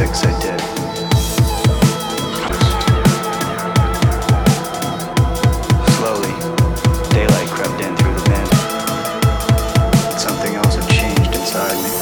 6 I did. Slowly, daylight crept in through the vent. Something else had changed inside me.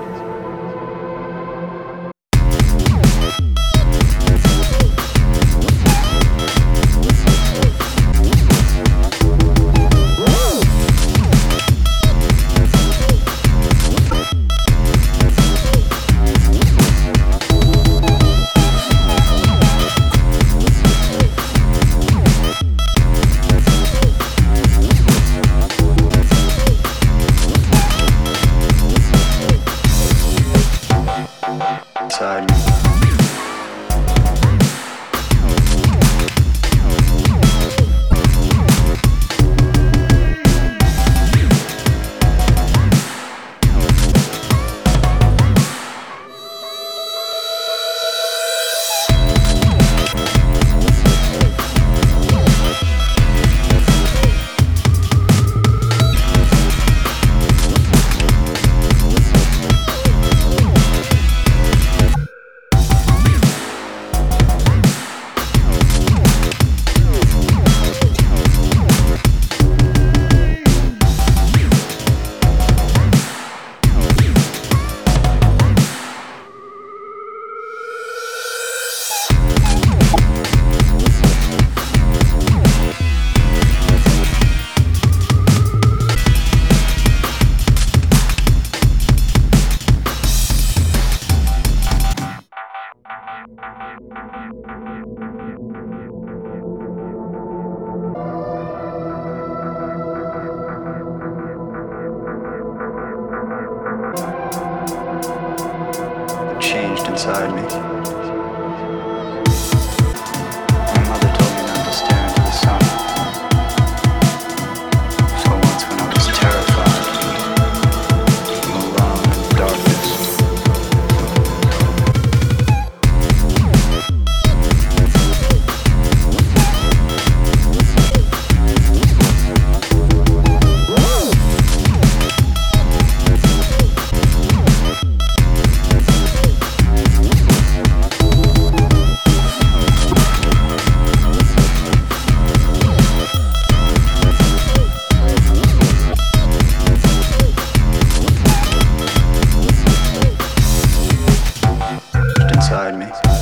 Inside me. Changed inside me. My mother told me not to stare into the sun. So once when I was terrified and alone in the darkness, inside me.